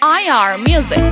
IR Music.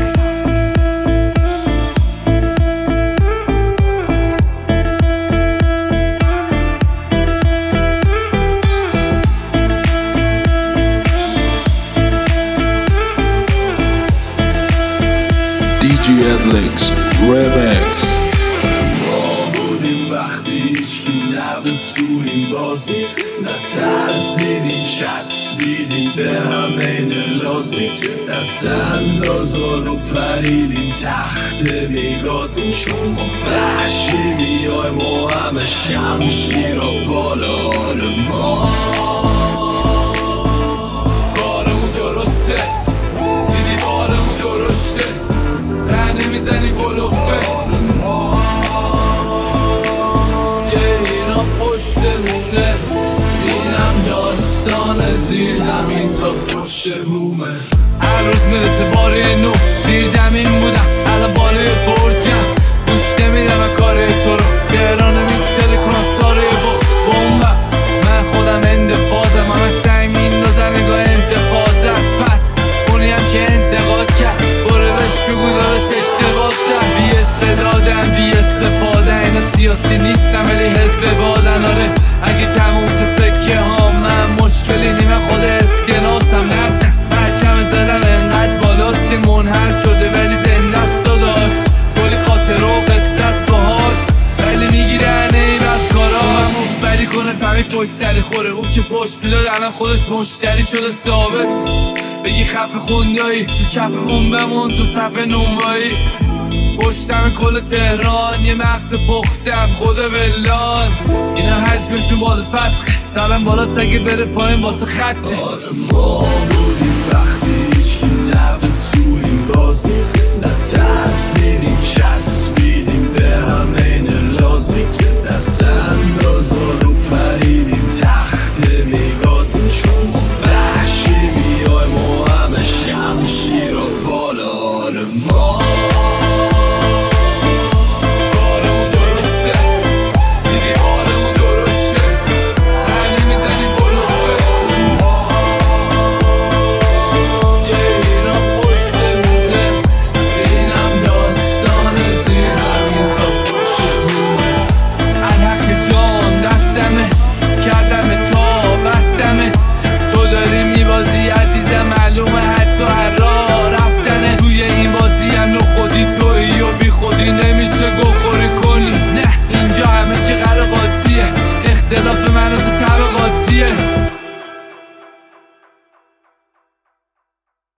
DJ Adlix Remix. ما بودیم وقتی هیچکی نبود تو این بازی، نترسیدیم چسبیدیم به همین رازی، دست اندازا رو پریدیم تحت میگازی، چون ما وحشی میایم و همه شمشیر و بالا ما کارمون درسته، دیدی بارمون درشته، رنه میزنی بلوفه پشتمونه، اینم داستان زیر زمین تا پشت بومه. هر روز میرسه باره نو، زیر زمین بودم الان بالای برجم، گوش نمیدم کار تو رو، تهران میتره کنستاره بومبم، من خودم اندفاظم، همه سنگ میندازن نگاه انتفاظ است، پس اونی هم که انتقاد کرد برو بهش بگو دارش اشتباه کرد، بی استعدادم بی استفاده، اینا سیاسی نیستم ولی حزب بادن، آره اگه تموم شه سکه ها من مشکلی نیمه خود اسکناسم، نه پرچم زدم انقدر بالاست که منحل شده ولی زنده است داداش، کلی خاطر و قصه است باهاش ولی میگیرن این از کاراش، بری کنه فهمی پشت سری خوره، اون که فوش میداد الان خودش مشتری شده ثابت، بگی خفه خوندایی تو کف بمون تو صفحه نونوایی، پشتم کل تهران یه مغز پختم خدا بلان، اینا حجمشون باد فتخ سلام بالاست اگه بره پایین واسه خطه. ما بودیم وقتی